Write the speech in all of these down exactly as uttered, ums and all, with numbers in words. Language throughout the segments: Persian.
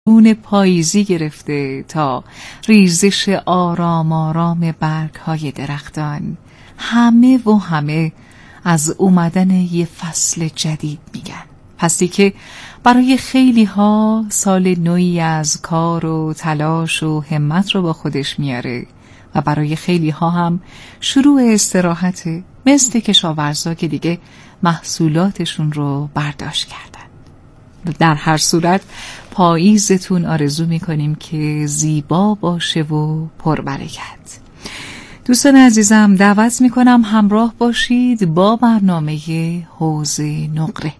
اون پاییزی گرفته تا ریزش آرام آرام برگ‌های درختان، همه و همه از اومدن یه فصل جدید میگن. فصلی که برای خیلی ها سال نوعی از کار و تلاش و همت رو با خودش میاره و برای خیلی ها هم شروع استراحته، مثل کشاورزا که دیگه محصولاتشون رو برداشت کردن. در هر صورت پاییزتون آرزو میکنیم که زیبا باشه و پربرکت. دوستان عزیزم، دعوت میکنم همراه باشید با برنامه حوض نقره.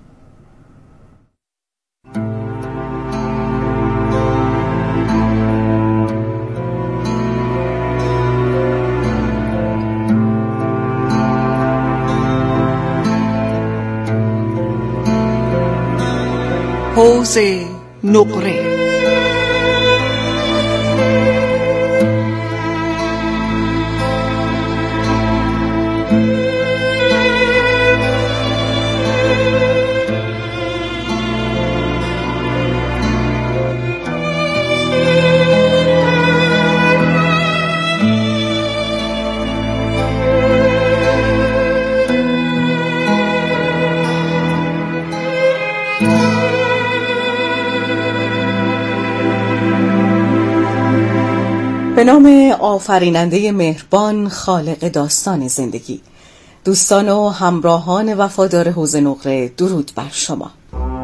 حوض نقره. به نام آفریننده مهربان، خالق داستان زندگی. دوستان و همراهان وفادار حوض نقره، درود بر شما.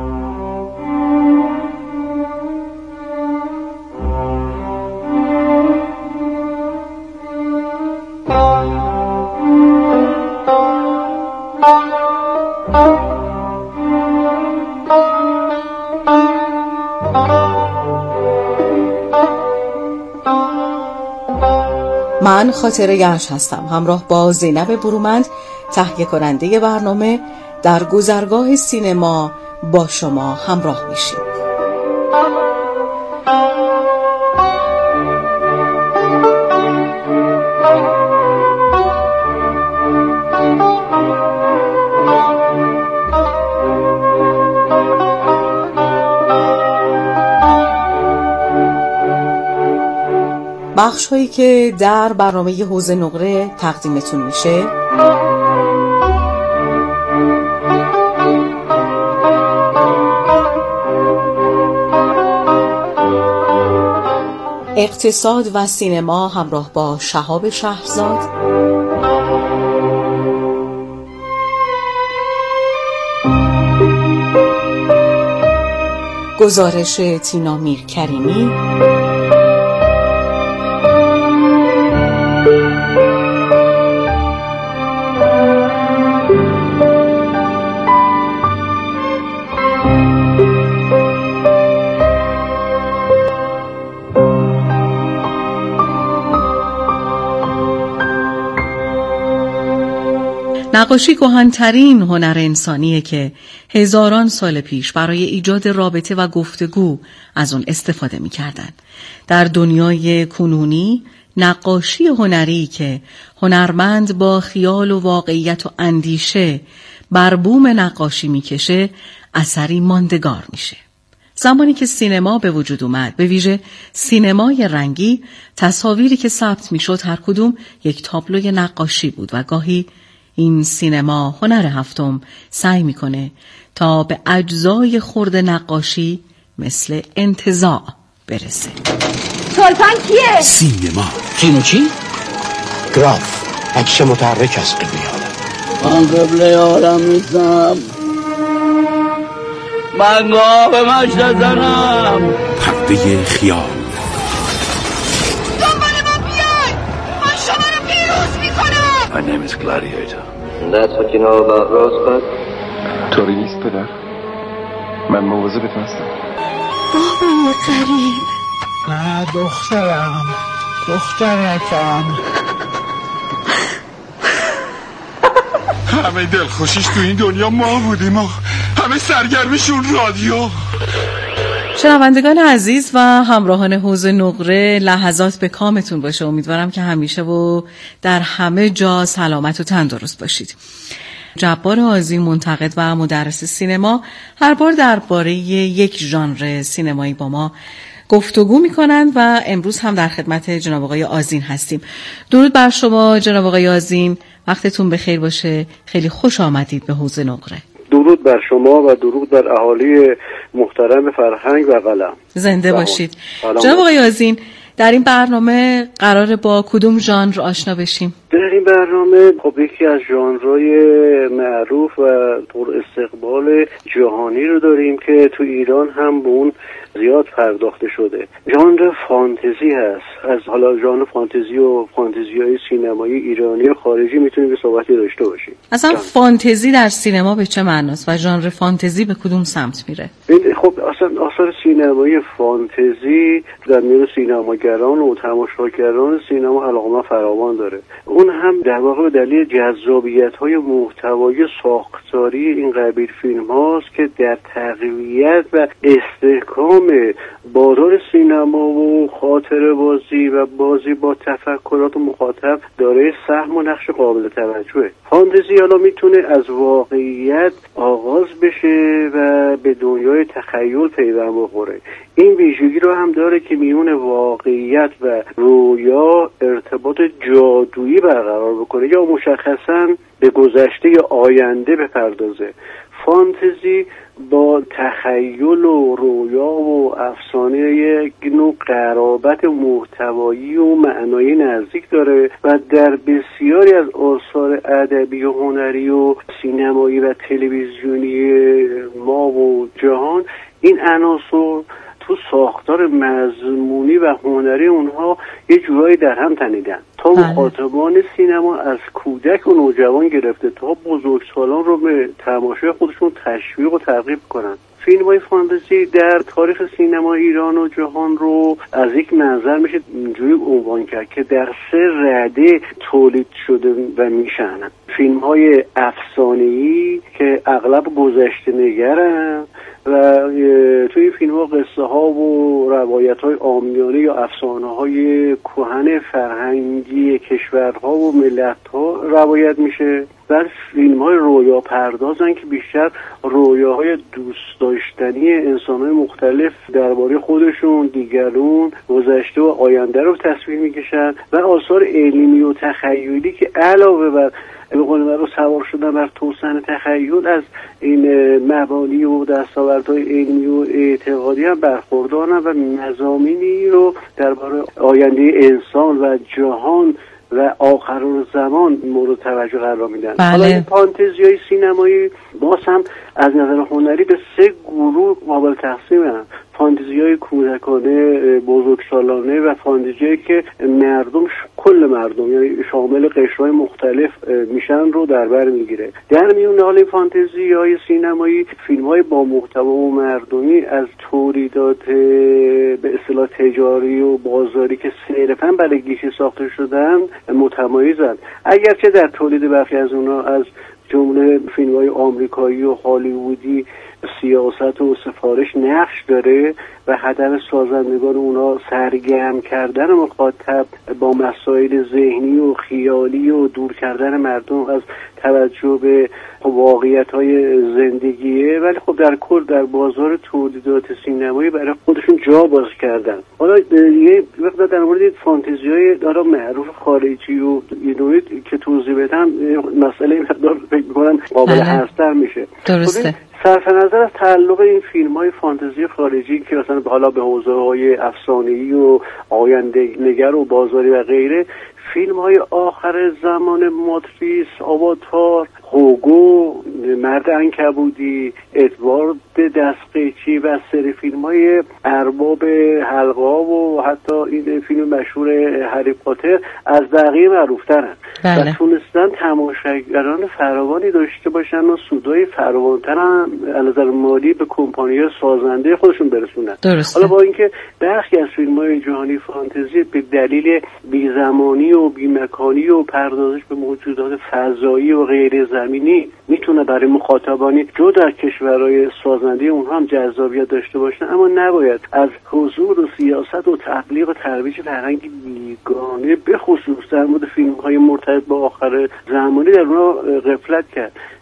من خاطره گنج هستم، همراه با زینب برومند، تهیه کننده برنامه، در گذرگاه سینما با شما همراه میشیم. بخش هایی که در برنامه حوض نقره تقدیمتون میشه: اقتصاد و سینما همراه با شهاب شهرزاد، گزارش تینا میرکریمی، نقاشی کهن‌ترین هنر انسانیه که هزاران سال پیش برای ایجاد رابطه و گفتگو از اون استفاده می‌کردن. در دنیای کنونی نقاشی هنری که هنرمند با خیال و واقعیت و اندیشه بر بوم نقاشی می‌کشه، اثری ماندگار میشه. زمانی که سینما به وجود اومد، به ویژه سینمای رنگی، تصاویری که ثبت می‌شد هر کدوم یک تابلوی نقاشی بود و گاهی این سینما، هنر هفتم، سعی میکنه تا به اجزای خرد نقاشی مثل انتزاع برسه. سلطان کیه؟ سینما. سینو چی؟ گراف، عکس متحرک از قبله عالم. من قبله عالم نیستم، من گاه به مشت زنم. پرده خیال. دنبال ما بیای، من شما رو پیروز میکنم. My name is Gladiator. That's what you know about Rosebud? طوری نیست پدر، من مواظبت هستم. بابا قریب. نه دخترم، دخترکم. همه دلخوشیش تو این دنیا ما بودیم و همه سرگرمشون رادیو. شنوندگان عزیز و همراهان حوض نقره، لحظات به کامتون باشه. امیدوارم که همیشه و در همه جا سلامت و تندرست باشید. جبار آذی، منتقد و مدرس سینما، هر بار درباره یک ژانر سینمایی با ما گفتگو میکنند و امروز هم در خدمت جناب آقای آذین هستیم. درود بر شما جناب آقای آذین، وقتتون بخیر باشه. خیلی خوش آمدید به حوض نقره. درود بر شما و درود بر اهالی محترم فرهنگ و قلم. زنده باشید. جناب آقای آذین، در این برنامه قراره با کدوم ژانر آشنا بشیم؟ در این برنامه خب یکی از ژانرهای معروف و پر استقبال جهانی رو داریم که تو ایران هم به اون زیاد پرداخته شده. ژانر فانتزی هست. از حالا ژانر فانتزی و فانتزی‌های سینمایی ایرانی و خارجی میتونیم به صحبتی داشته باشیم. اصلا جان. فانتزی در سینما به چه معناست و ژانر فانتزی به کدوم سمت میره؟ خب اصلا آثار سینمایی فانتزی در میان سینماگران و تماشاگران سینما علاقه فراوان داره. اون هم در واقع دلیل جذابیت‌های محتوایی ساختاری این قبیل فیلم هاست که در تقویت و استحکام بازار سینما و خاطره بازی و بازی با تفکرات مخاطب داره سهم و نقش قابل توجهه. فانتزی حالا میتونه از واقعیت آغاز بشه و به دنیای تخیل پیوند بخوره. این ویژگی رو هم داره که میون واقعیت و رویا ارتباط جادویی برقرار بکنه یا مشخصاً به گذشته یا آینده بپردازه. فانتزی با تخیل و رویا و افسانه یک نوع قرابت محتوایی و معنایی نزدیک داره و در بسیاری از آثار ادبی و هنری و سینمایی و تلویزیونی ما و جهان این عناصر تو ساختار مضمونی و هنری اونها یه جورایی در هم تنیدن تا مخاطبان سینما از کودک و نوجوان گرفته تا بزرگسالان رو به تماشای خودشون تشویق و ترغیب کنن. فیلم‌های فانتزی در تاریخ سینما ایران و جهان رو از یک منظر میشه اینجوری عنوان کرد که در سه رده تولید شده و میشن. فیلم‌های افسانه‌ای که اغلب گذشته نگرن و توی این فیلم ها قصه ها و روایت های عامیانه یا افسانه های کهن فرهنگی کشورها و ملت ها روایت میشه. و فیلم های رویا پردازن که بیشتر رویاهای دوست داشتنی انسان های مختلف درباره خودشون، دیگرون، گذشته و آینده رو تصویر میکشن و آثار علمی و تخیلی که علاوه بر به قول معروف سوار شدن بر توسن تخیل از این مبانی و دستاوردهای علمی و اعتقادی هم برخوردارن و مضامینی رو درباره آینده انسان و جهان و آخرالزمان مورد توجه قرار میدن. بله. حالا این فانتزیای سینمایی باز هم از نظر هنری به سه گروه قابل تقسیمن. فانتزیای کودکانه، بزرگسالانه و فانتزیایی که مردم کل مردم یعنی شامل قشرهای مختلف میشن رو در بر میگیره. در میون حال فانتزیای سینمایی فیلم‌های با محتوا و مردمی از تولیدات به اصطلاح تجاری و بازاری که صرفاً برای گیشه ساخته شدن متمایزن، اگرچه در تولید برخی از اونها از جمله فیلم‌های آمریکایی و هالیوودی سیاست و سفارش نقش داره و هدف سازندگان اونا سرگرم کردن مخاطب با مسائل ذهنی و خیالی و دور کردن مردم از توجه به واقعیت‌های زندگیه، ولی خب در کل در بازار تولیدات سینمایی برای خودشون جا باز کردن. حالا یه وقت در مورد فانتزی‌های دارا معروف خارجی و یه دوری که توضیح بدم مسئله مقدار فکر می‌کنم قابل حذفتر میشه. درسته. صرف نظر از تعلق این فیلم‌های فانتزی خارجی که مثلا حالا به حوزه‌های افسانه‌ای و آینده نگر و بازاری و غیره، فیلم‌های آخر زمان ماتریس، آواتار، هوگو، مرد عنکبوتی، ادوارد دستقیچی و سری فیلم‌های ارباب حلقه‌ها و حتی این فیلم مشهور هری پاتر از بقیه معروف‌ترن. بله. و تونستن تماشاگران فراوانی داشته باشن و سودای فراوان‌تر هم از نظر مالی به کمپانی‌های سازنده خودشون برسونن. درسته. حالا با اینکه برخی از فیلم‌های جهانی فانتزی به دلیل بی‌زمانی و بی‌مکانی و پردازش به موجودات فضایی و غیر زمینی میتونه برای مخاطبانی جدا از کشورهای سازنده اونها هم جذابیت داشته باشن، اما نباید از حضور و سیاست و تبلیغ و ترویج فرهنگ بیگانه به خصوص در مورد فیلم‌های مرتبط با آخر زمانی در اونها غفلت کرد.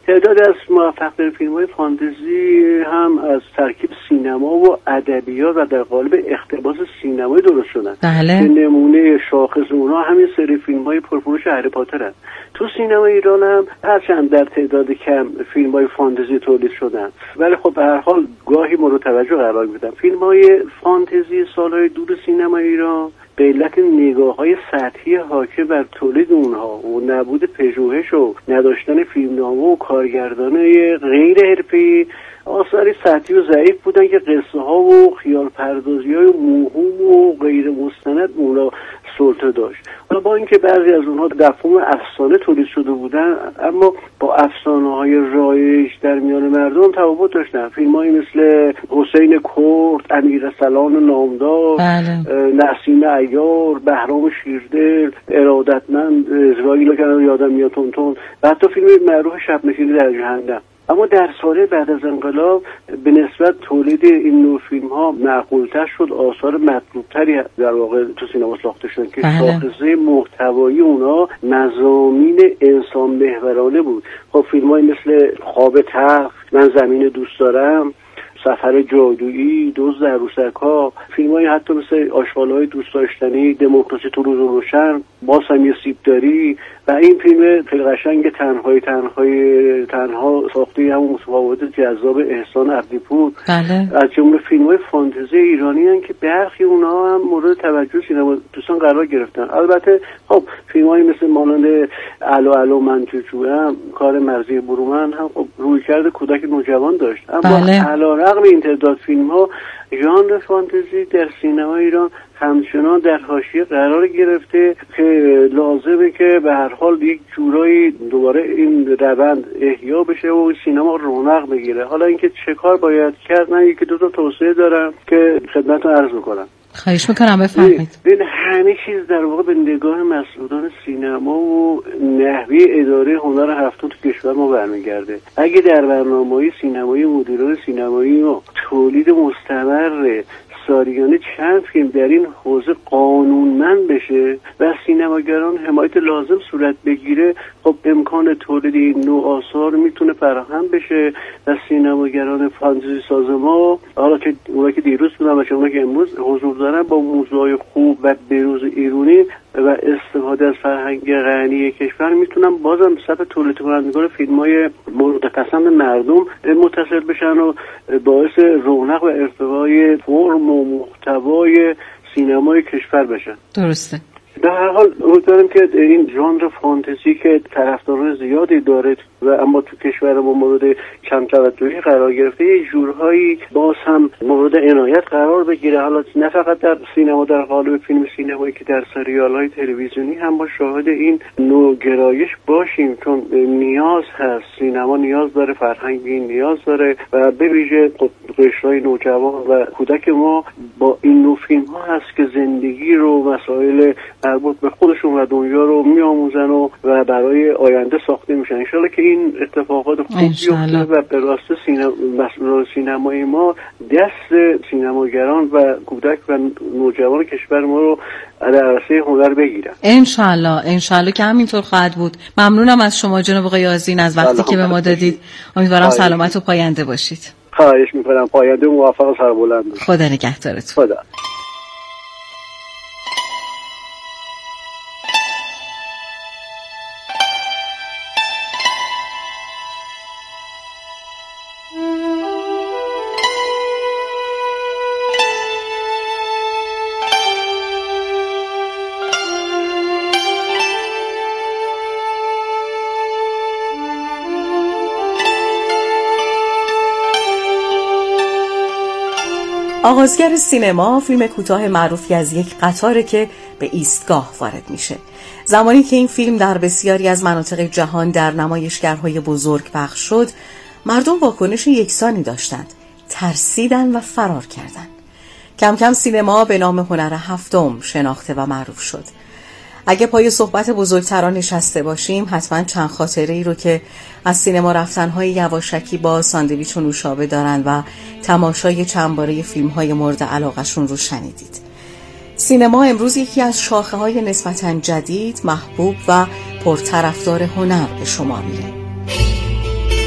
تعداد از موفق‌ترین فیلم‌های فانتزی هم از ترکیب سینما و ادبیات و در قالب اقتباس سینمایی درست شدن. بله. نمونه شاخص اونها همین سری فیلم‌های پرفروش هری پاتر هست. تو سینما ایران هم هرچند در تعداد کم فیلم‌های فانتزی تولید شدن، ولی خب به هر حال گاهی مورد توجه قرار می‌گیرن. فیلم‌های فانتزی سال‌های دور سینما ایران به علت نگاه‌های سطحی حاکم بر تولید اونها و نبود پژوهش و نداشتن فیلمنامه و کارگردانای غیر حرفه‌ای آثاری سطحی و ضعیف بودن که قصه ها و خیال پردازی های موهوم و غیر مستند اونا سلطه داشت. حالا با اینکه بعضی از اونها در فرم افسانه تولید شده بودن، اما با افسانه های رایج در میان مردم تفاوت داشتن. فیلم هایی مثل حسین کرد، امیرسلان نامدار، نسیم عیار، بهرام شیردل، ارادتمند، اسرائیل که یادم میاد تونتون و حتی فیلم معروف شب نشینی در جهنم. اما در سال بعد از انقلاب به نسبت تولید این نوع فیلم ها معقول‌تر شد، آثار مطلوب‌تری در واقع تو سینما ساخته شدن که شاخصه محتوایی اونا مضامین انسان محورانه بود. خب فیلم‌های مثل خواب تلخ، من زمین دوست دارم، سفر جادویی، دزد عروسک‌ها، فیلم‌های حتی مثل آشغال‌های دوست داشتنی، دموکراسی تو روز روشن، باز هم یه سیبداری و این فیلم خیلی قشنگ تنهای تنهای تنها ساخته همون متفاوت جذاب احسان عبدی‌پور. بله. از جمله فیلم‌های فانتزی ایرانی هستند که برخی اونها هم مورد توجه سینما دوستان قرار گرفتن. البته خب فیلم‌های مثل مانند الو الو من چوچوام، کار مرضی برومند هم خب رویکرد کودک نوجوان داشت. اما بله. علیرغم این تعداد فیلم‌ها ژانر فانتزی در سینما ایران همچنان در حاشیه قرار گرفته که لازمه که به هر حال یک جورایی دوباره این روند احیا بشه و سینما رونق بگیره. حالا اینکه چه کار باید کرد، من یکی دو تا توصیه دارم که خدمتتون عرض میکنم. خواهش میکنم بفرمایید. ببین همه چیز در واقع به نگاه مسئولان سینما و نحوه اداره هنر هفتم تو کشور ما برمیگرده. اگه در برنامه‌های سینمایی مدیران سینمایی ما تولید مستمر سالیانه چند فیلم در این حوزه قانونمند بشه و سینماگران حمایت لازم صورت بگیره، خب امکان تولید این نوع آثار میتونه فراهم بشه و سینماگران فانتزی ساز ما، حالا که اونا که دیروز بودن و اونا که امروز حضور دارن، با موضوعای خوب و بروز ایرانی و استفاده از فرهنگ غنی کشور میتونن بازم صف تولید کنندگان فیلم‌های مورد پسند مردم متصل بشن و باعث رونق و ارتقای فرم و محتوای سینمای کشور بشن. درسته. در هر حال امیدوارم که این ژانر فانتزی که طرفداران زیادی داره و اما تو کشور ما مورد کم توجهی قرار گرفته، یه جورهایی باز هم مورد عنایت قرار بگیره. حالا نه فقط در سینما، در قالب فیلم سینمایی که در سریال‌های تلویزیونی هم با شاهد این نوع گرایش باشیم، چون نیاز هست، سینما نیاز داره، فرهنگ این نیاز داره و به ویژه قشرهای نوجوان و کودک ما با این نوع فیلم‌ها هست که زندگی رو، مسائل مربوط به خودشون و دنیا رو میآموزن و, و برای آینده ساخته میشن. ان شاءالله که این اتفاقات خوب بیفته و به راست سینما مسئولان سینمای ما دست سینماگران و کودک و نوجوان کشور ما رو در عرصه هنر بگیرن. ان شاء الله ان شاء الله که همینطور خواهد بود. ممنونم از شما جناب آقای آذین از وقتی که به ما دادید. امیدوارم سلامت و پاینده باشید. خواهش می‌کنم. پاینده و موفق و سربلند باشید. خدا نگهدارتون. خدا. آغازگر سینما فیلم کوتاه معروفی از یک قطاره که به ایستگاه وارد میشه. زمانی که این فیلم در بسیاری از مناطق جهان در نمایشگرهای بزرگ پخش شد، مردم واکنش یکسانی داشتند، ترسیدن و فرار کردند. کم کم سینما به نام هنر هفتم شناخته و معروف شد. اگه پای صحبت بزرگتران نشسته باشیم، حتما چند خاطره ای رو که از سینما رفتنهای یواشکی با ساندویچ و نوشابه دارن و تماشای چند باره فیلم های مورد علاقشون رو شنیدید. سینما امروز یکی از شاخه های نسبتاً جدید، محبوب و پرطرفدار هنر به شما میره.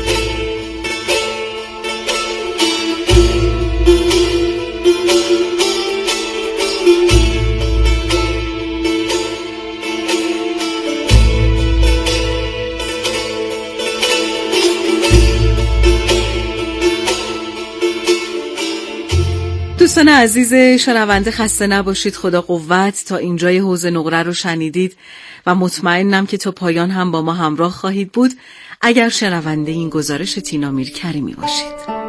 دوستان عزیز شنونده خسته نباشید، خدا قوت. تا اینجای حوض نقره رو شنیدید و مطمئنم که تا پایان هم با ما همراه خواهید بود اگر شنونده این گزارش تینا میرکریمی باشید.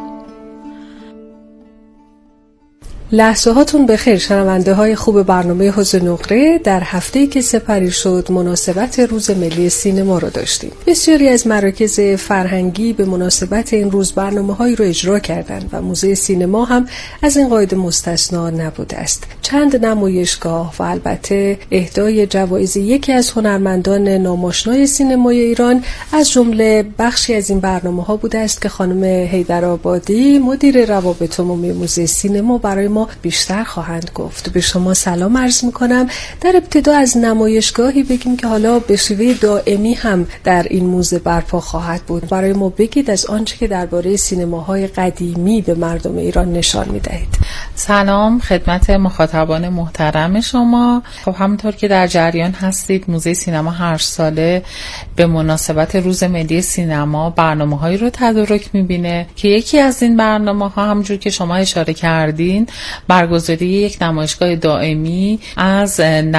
لحظه هاتون بخیر شنونده های خوب برنامه حوض نقره. در هفته‌ای که سپری شد مناسبت روز ملی سینما رو داشتیم. بسیاری از مراکز فرهنگی به مناسبت این روز برنامه‌هایی رو اجرا کردند و موزه سینما هم از این قاعده مستثنا نبوده است. چند نمایشگاه و البته اهدای جوایز یکی از هنرمندان ناماشنای سینمای ایران از جمله بخشی از این برنامه‌ها بوده است که خانم حیدرآبادی مدیر روابط عمومی موزه سینما برای ما بیشتر خواهند گفت. به شما سلام عرض میکنم. در ابتدا از نمایشگاهی بگیم که حالا به شیوه دائمی هم در این موزه برپا خواهد بود. برای ما بگید از آنچه که درباره سینماهای قدیمی به مردم ایران نشان میدهید. سلام خدمت مخاطبان محترم شما. خب همونطور که در جریان هستید موزه سینما هر ساله به مناسبت روز ملی سینما برنامه‌هایی رو تدارک می‌بینه که یکی از این برنامه‌ها همونجور که شما اشاره کردین برگزاری یک نمایشگاه دائمی از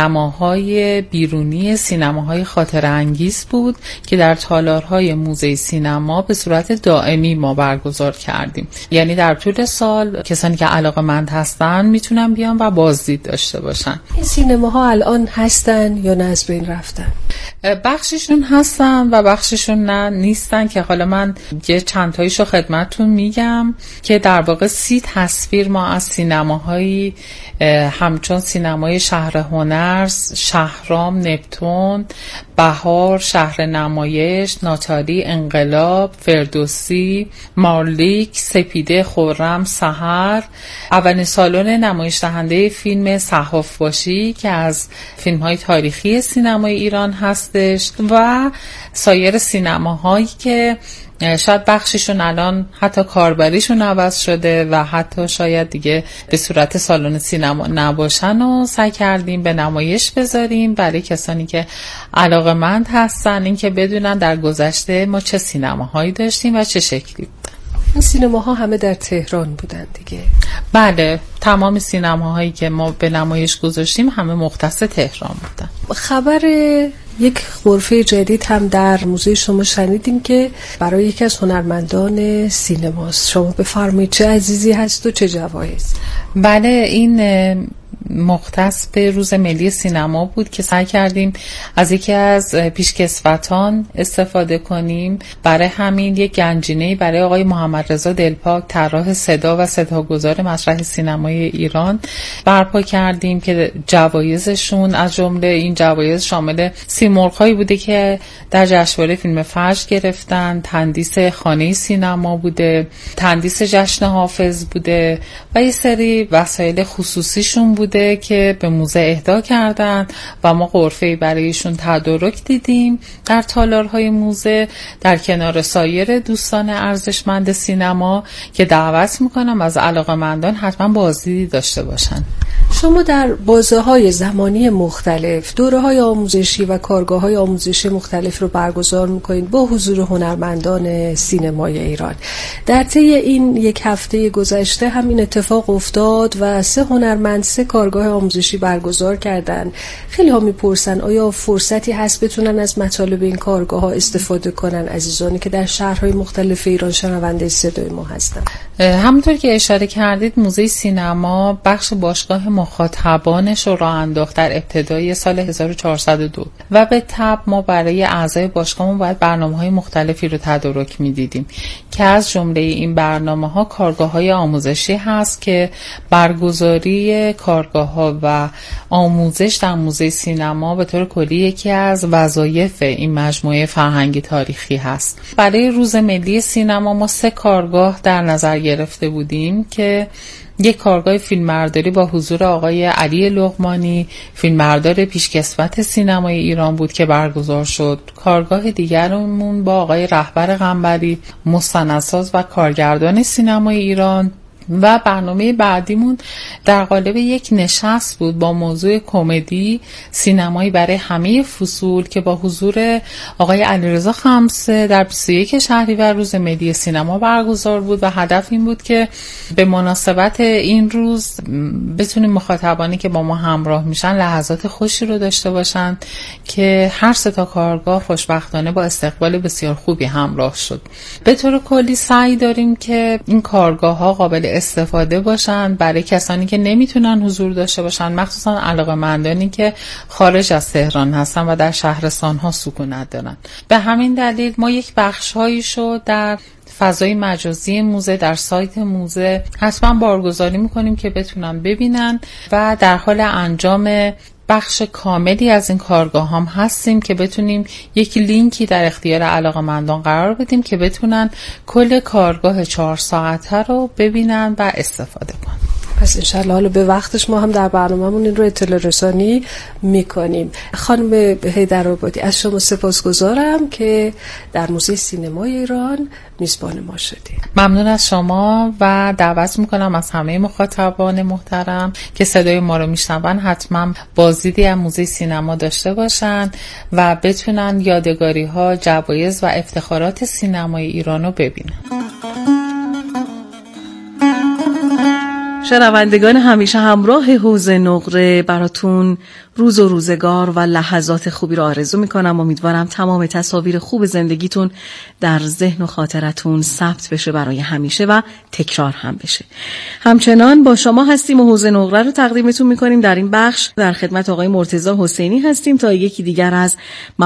نماهای بیرونی سینماهای خاطره انگیز بود که در تالارهای موزه سینما به صورت دائمی ما برگزار کردیم. یعنی در طول سال کسانی که علاقه‌مند هستن میتونن بیان و بازدید داشته باشن. این سینماها الان هستن یا نه از بین رفتن؟ بخششون هستن و بخششون نه نیستن که حالا من یه چند تاییشو خدمتتون میگم که در واقع سی تصویر ما از سینماهایی همچون سینمای شهر هنر، شهرام، نپتون، بهار، شهر نمایش، ناتالی، انقلاب، فردوسی، مارلیک، سپیده، خرم، سحر، اولین سالن نمایش دهنده فیلم صحاف باشی که از فیلم‌های تاریخی سینمای ایران هستش و سایر سینماهایی که شاید بخششون الان حتی کاربریشون عوض شده و حتی شاید دیگه به صورت سالن سینما نباشن و سعی کردیم به نمایش بذاریم برای کسانی که علاقه‌مند هستن این که بدونن در گذشته ما چه سینماهایی داشتیم و چه شکلی بود. این سینماها همه در تهران بودن دیگه؟ بله، تمام سینماهایی که ما به نمایش گذاشتیم همه مختص تهران بودن. خبر یک غرفه جدید هم در موزه شما شنیدیم که برای یکی از هنرمندان سینماست. شما بفرمایید چه عزیزی هست و چه جوایز؟ بله، این مختص به روز ملی سینما بود که سعی کردیم از یکی از پیشکسوتان استفاده کنیم. برای همین یک گنجینه‌ای برای آقای محمد رضا دلپاک طراح صدا و صداگذار مسرح سینمای ایران برپا کردیم که جوایزشون از جمله این جوایز شامل سیمرغ‌هایی بوده که در جشنواره فیلم فجر گرفتن، تندیس خانه سینما بوده، تندیس جشن حافظ بوده و یه سری وسایل خصوصیشون بوده که به موزه اهدا کردن و ما غرفه‌ای برایشون تدارک دیدیم در تالارهای موزه در کنار سایر دوستان ارزشمند سینما که دعوت میکنم از علاقه‌مندان حتما بازدیدی داشته باشن. شما در بازه‌های زمانی مختلف دوره‌های آموزشی و کارگاه‌های آموزشی مختلف رو برگزار می‌کنید با حضور هنرمندان سینمای ایران. در طی این یک هفته گذشته هم این اتفاق افتاد و سه هنرمند سه کارگاه آموزشی برگزار کردن. خیلی ها میپرسن آیا فرصتی هست بتونن از مطالب این کارگاه‌ها استفاده کنن عزیزانی که در شهرهای مختلف ایران شنونده صدای ما هستن؟ همونطور که اشاره کردید موزه سینما بخش باشگاه مخاطبانش رو راه انداخت در ابتدای سال هزار و چهارصد و دو و به تبع ما برای اعضای باشگاهمون باید برنامه‌های مختلفی رو تدارک می‌دیدیم که از جمله این برنامه‌ها کارگاه‌های آموزشی هست که برگزاری کارگاه‌ها و آموزش در موزه سینما به طور کلی یکی از وظایف این مجموعه فرهنگی تاریخی هست. برای روز ملی سینما ما سه کارگاه در نظر گرفته بودیم که یک کارگاه فیلمبرداری با حضور آقای علی لقمانی، فیلمبردار پیشکسوت سینمای ایران بود که برگزار شد. کارگاه دیگرمون با آقای رهبر قنبری، مستندساز و کارگردان سینمای ایران و برنامه بعدیمون در قالب یک نشست بود با موضوع کمدی سینمایی برای همه فصول که با حضور آقای علیرضا خمسه در بیست و یک شهریور روز ملی سینما برگزار بود و هدف این بود که به مناسبت این روز بتونیم مخاطبانی که با ما همراه میشن لحظات خوشی رو داشته باشن که هر سه تا کارگاه خوشبختانه با استقبال بسیار خوبی همراه شد. به طور کلی سعی داریم که این کارگاه ها قابل استفاده باشن برای کسانی که نمیتونن حضور داشته باشن، مخصوصا علاقه‌مندانی که خارج از تهران هستن و در شهرستان ها سکونت دارن. به همین دلیل ما یک بخش‌هایی شو در فضای مجازی موزه، در سایت موزه حتما بارگذاری میکنیم که بتونن ببینن و در حال انجام بخش کاملی از این کارگاه هم هستیم که بتونیم یک لینکی در اختیار علاقه‌مندان قرار بدیم که بتونن کل کارگاه چهار ساعته رو ببینن و استفاده کنن. پس انشالله حالا به وقتش ما هم در برنامه‌مون این رو اطلاع رسانی میکنیم. خانم حیدرآبادی از شما سپاسگزارم که در موزه سینمای ایران میزبان ما شدید. ممنون از شما و دعوت میکنم از همه مخاطبان محترم که صدای ما رو میشنون حتما بازدیدی از موزه سینما داشته باشن و بتونن یادگاری ها، جوایز و افتخارات سینمای ایران رو ببینن. شنوندگان همیشه همراه حوض نقره براتون روز و روزگار و لحظات خوبی رو آرزو میکنم. امیدوارم تمام تصاویر خوب زندگیتون در ذهن و خاطرتون ثبت بشه برای همیشه و تکرار هم بشه. همچنان با شما هستیم و حوض نقره رو تقدیمتون میکنیم. در این بخش در خدمت آقای مرتضی حسینی هستیم تا یکی دیگر از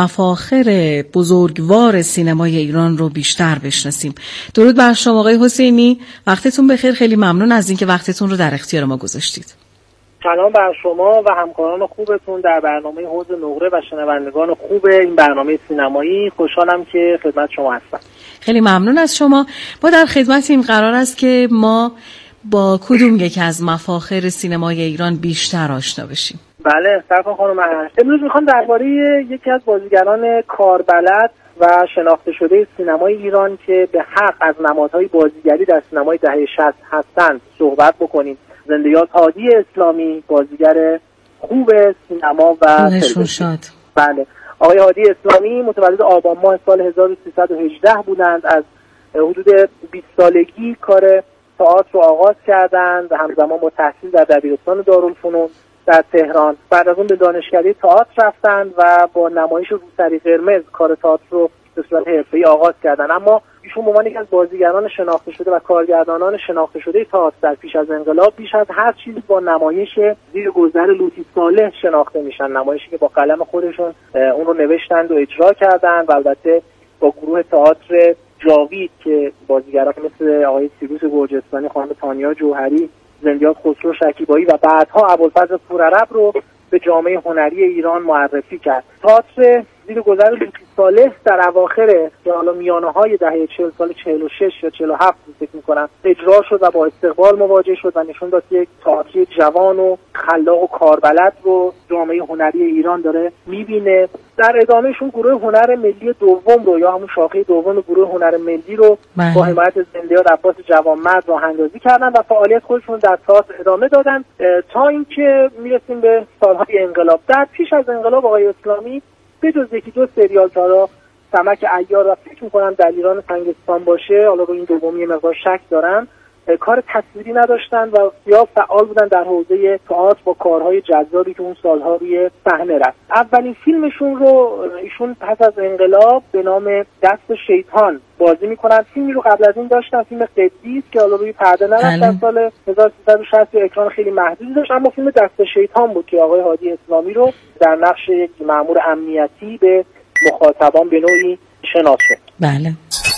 مفاخر بزرگوار سینمای ایران رو بیشتر بشناسیم. درود بر شما آقای حسینی، وقتتون بخیر. خیلی ممنون از اینکه وقتتون رو در اختیار ما گذاشتید. سلام بر شما و همکاران خوبتون در برنامه حوض نقره و شنوندگان خوب این برنامه سینمایی. خوشحالم که خدمت شما هستم. خیلی ممنون از شما. ما در خدمتیم. قرار است که ما با کدوم یک از مفاخر سینمای ایران بیشتر آشنا بشیم؟ بله سرکار خانم، امروز میخوام درباره یکی از بازیگران کاربلد و شناخته شده سینمای ایران که به حق از نمادهای بازیگری در سینمای دهه شصت هستند صحبت بکنیم. زنده یاد هادی اسلامی، بازیگر خوب سینما و تلویزیون. بله، آقای هادی اسلامی متولد آبان ماه سال هزار و سیصد و هجده بودند. از حدود بیست سالگی کار تئاتر رو آغاز کردند و همزمان با تحصیل در دبیرستان دارالفنون در تهران. بعد از اون به دانشکده تئاتر رفتند و با نمایش روسری قرمز کار تئاتر رو به صورت حرفه‌ای آغاز کردند. اما ایشون به عنوان یکی از بازیگران شناخته شده و کارگردانان شناخته شده تئاتر در پیش از انقلاب بیش از هر چیزی با نمایش زیر گذر لوطی صالح شناخته میشن. نمایشی که با قلم خودشون اون رو نوشتند و اجرا کردند و البته با گروه تئاتر جاوید که بازیگران مثل آقای سیروس گرجستانی، خانم تانیا جوهری، زندیات خسرو شکیبایی و بعدها ابوالفضل پورعرب رو به جامعه هنری ایران معرفی کرد. تئاتر زیر گذر لوطی صالح در اواخر که حالا میانه‌های دهه چهل، سال چهل و شش یا چهل و هفت فکر می‌کنم اجرا شد و با استقبال مواجه شد و نشون داد یک تئاتر جوان و خلاق و کاربلد رو جامعه هنری ایران داره می‌بینه. در ادامهشون گروه هنر ملی دوم رو یا همون شاخه دوم گروه هنر ملی رو بله. با حمایت زندیات عباس جوانمرد راه‌اندازی کردن و فعالیت خودشون در تئاتر ادامه دادن تا اینکه میرسیم به سالهای انقلاب. در پیش از انقلاب آقای اسلامی به جز یکی دو سریال که حالا سمک عیار و فکر میکنم دلیران سنگستان باشه، حالا رو این دومی مقدار شک دارم، کار تصویری نداشتن و یا فعال بودن در حوزه تئاتر با کارهای جذابی که اون سالها روی صحنه رفت. اولین فیلمشون رو ایشون پس از انقلاب به نام دست شیطان بازی میکنن. فیلمی رو قبل از این داشتن، فیلم قدیس که حالا روی پرده نرفت در سال هزار و سیصد و شصت و اکران خیلی محدودی داشت، اما فیلم دست شیطان بود که آقای هادی اسلامی رو در نقش یک مأمور امنیتی به مخاطبان به نوعی شناس شد. بله.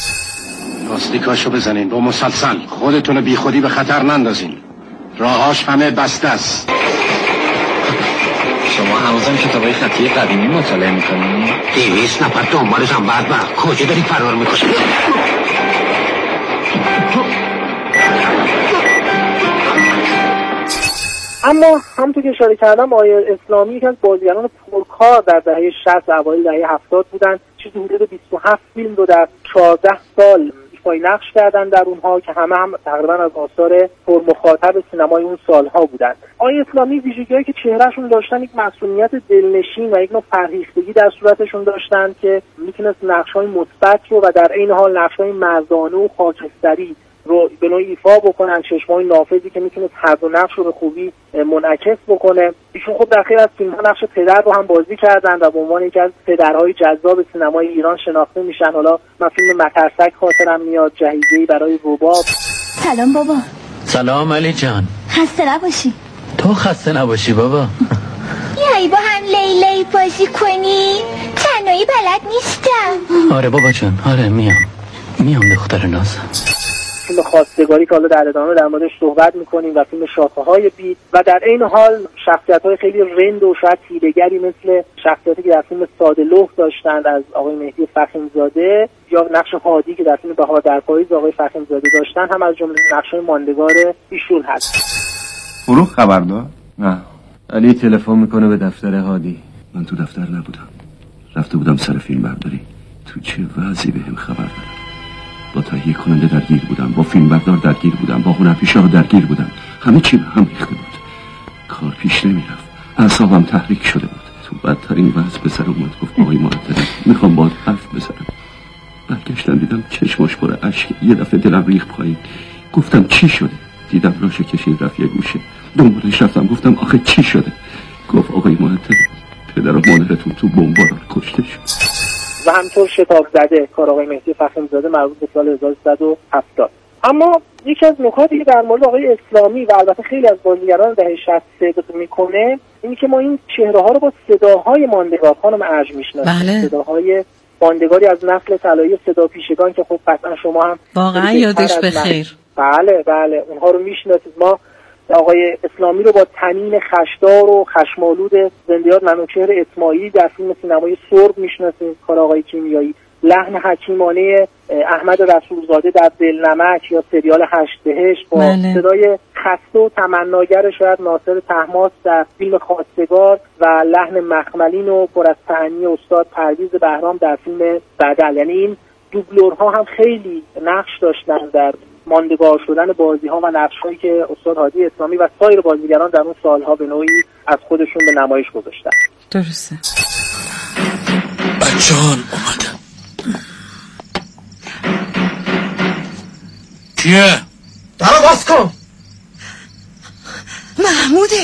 لاستیکاشو بزنین با مسلسل، خودتونو بی خودی به خطر نندازین، راهاش همه بسته است. شما هنوزم کتابای خطی قدیمی مطالعه میکنین؟ دویست نفر دنبالشم بعد وقت کجا دارید فرار میکنید؟ اما همونطور که اشاره کردم آقای اسلامی یکی از بازیگران پرکار در دهه شصت و اوایل دهه هفتاد بودن. چیزی حدود بیست و هفت فیلم رو در چهارده سال ایفای نقش کردن در اونها که همه هم تقریبا از آثار پرمخاطب سینمای اون سالها بودن. آقای اسلامی ویژگی‌هایی که چهرهشون داشتن یک معصومیت دلنشین و یک نوع فرهیختگی در صورتشون داشتن که میتونست نقش‌های مثبت رو و در عین حال نقش‌های مردانه و خاکستری رو به نوعی ایفا بکنن، چشمای نافذی که میتونه هر دو نقش رو به خوبی منعکس بکنه. ایشون خب در خیلی از فیلم‌ها نقش پدر رو هم بازی کردن و به عنوان یکی از پدرهای جذاب سینمای ایران شناخته میشن. حالا من فیلم مترسک خاطرم میاد، جهیزه‌ای برای رباب. سلام بابا. سلام علی جان. خسته نباشی. تو خسته نباشی بابا. یای با هم لیلی بازی کنیم؟ تنهایی بلد نیستم. آره بابا جان، آره میام میام دختر نازم. فیلم خواستگاری که حالا در ادامه در موردش صحبت میکنیم و فیلم شاخه‌های بید و در این حال شخصیت‌های خیلی رند و شاید تیره‌گری مثل شخصیتی که در فیلم ساده لوح داشتند از آقای مهدی فخیم‌زاده یا نقش هادی که در فیلم بهار در پاییز آقای فخیم‌زاده داشتن هم از جمله نقش‌های ماندگار ایشون هست. فروغ خبر داد؟ نه. علی تلفن میکنه به دفتر هادی. من تو دفتر نبودم، رفته بودم سر فیلم برداری. تو چه وضعی بهم خبر دادن؟ با تهیه کننده درگیر بودم، با فیلم بردار درگیر بودم، با هنرپیشه ها درگیر بودم. همه چی به هم ریخته بود. کار پیش نمیرفت. اعصابم تحریک شده بود. تو بدترین وضع به سر اومد. گفت آقای معطلی میخوام باهات حرف بزنم. برگشتم دیدم چشماش پر اشک. یه دفعه دلم ریخت پایین. گفتم چی شده؟ دیدم راش کشید رفت یه گوشه. دنبالش رفتم گفتم آخه چی شده؟ گفت آقای معطلی پدر و مادرتون تو بمباران کشته شد. و همطور شتاب زده کار آقای مهدی فخیم‌زاده مربوط به سال هزار و سیصد و هفتاد. اما یکی از نکاتی که در مورد آقای اسلامی و البته خیلی از بازیگران دهه شصت صدق میکنه اینی که ما این چهره ها رو با صداهای ماندگار خانم ارج میشناسیم. بله. صداهای ماندگاری از نسل طلایی صدا پیشگان که خب قطعا شما هم واقعا یادش بخیر. بله بله اونها رو میشناسید. ما آقای اسلامی رو با طنین خشدار و خشمالود زندیات منوچهر اسماعیلی در فیلم سینمایی سرب میشناسیم، کار آقای کیمیایی، لحن حکیمانه احمد رسولزاده در دلنمک یا سریال هشت بهشت با بله. صدای خسته و تمناگر شاید ناصر طهماسب در فیلم خواستگار و لحن مخملین و پر از تهنی استاد پرویز بهرام در فیلم بدل. یعنی این دوبلورها هم خیلی نقش داشتن در ماندگار شدن بازی ها و نقش هایی که استاد هادی اسلامی و سایر بازیگران در اون سالها به نوعی از خودشون به نمایش گذاشتن. درسته. بچه‌هان اومدن. کیه؟ درو باز کن. محموده.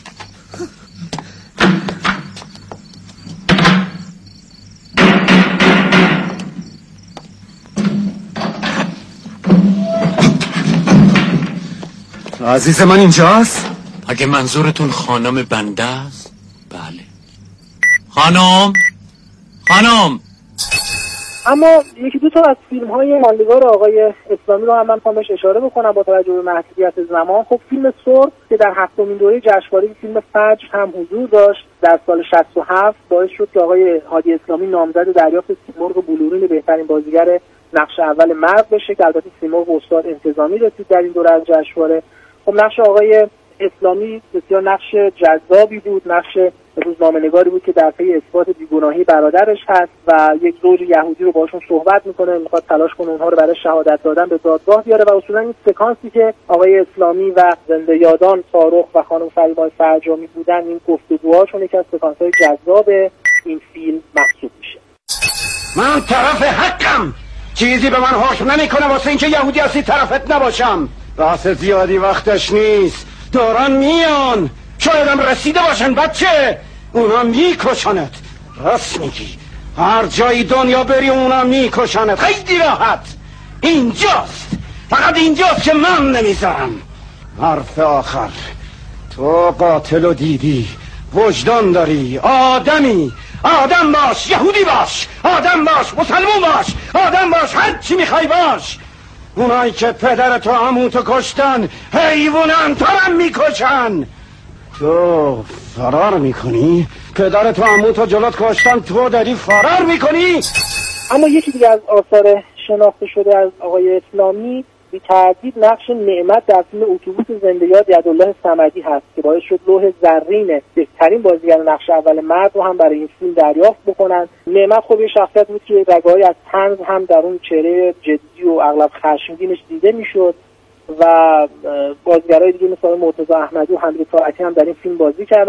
عزیز من اینجاست؟ اگه منظورتون خانم بنده است؟ بله. خانم خانم اما یکی دو تا از فیلم های ماندگار آقای اسلامی رو هم من خواهم بهش اشاره بکنم با توجه به محدودیت زمان. خب فیلم سرب که در هفتمین دوره جشنواره فیلم فجر هم حضور داشت در سال شصت و هفت باعث شد که آقای هادی اسلامی نامزد دریافت سیمرغ بلورین بهترین بازیگر نقش اول مرد بشه که البته سیمرغ استاد انتظامی رسید در این دوره از جشنواره. خب نقش آقای اسلامی بسیار نقش جذابی بود، نقش روزنامه‌نگاری بود که در پی اثبات بیگناهی برادرش هست و یک زوج یهودی رو باشون صحبت میکنه، میخواد تلاش کنه اونها رو برای شهادت دادن به دادگاه بیاره و اصولا این سکانسی که آقای اسلامی و زنده یادان فاروق و خانم فریبای فرجامی بودن، این گفتگوهاشون یکی از سکانس‌های جذاب این فیلم محسوب میشه. من طرف حقم، چیزی به من حکم نمیکنه واسه اینکه یهودی هستی طرفت نباشم. راست زیادی وقتش نیست، دارن میان، شایدم رسیده باشن بچه، اونا میکشنت. راست میگی، هر جایی دنیا بری اونا میکشنت، خیلی راحت. اینجاست، فقط اینجاست که من نمیذارم. حرف آخر، تو قاتل و دیدی، وجدان داری، آدمی، آدم باش، یهودی باش، آدم باش، مسلمون باش، آدم باش، هر چی میخوای باش. اونایی که پدرتو عموتو کشتن حیوانن، تو هم میکشن. تو فرار میکنی؟ پدرتو عموتو جلوت کشتن، تو داری فرار میکنی؟ اما یکی دیگه از آثار شناخته شده از آقای اسلامی بی تردید نقش نعمت در فیلم اتوبوس زنده یاد یدالله صمدی هست که باعث شد لوح زرین بهترین بازیگر نقش اول مرد رو هم برای این فیلم دریافت بکنن. نعمت خب یه شخصیت بود که رگه‌ای از طنز هم در اون چهره جدی و اغلب خشمگینش دیده میشد و بازیگرای دیگه مثل مرتضی احمدی و حمید طاعتی هم در این فیلم بازی کردن.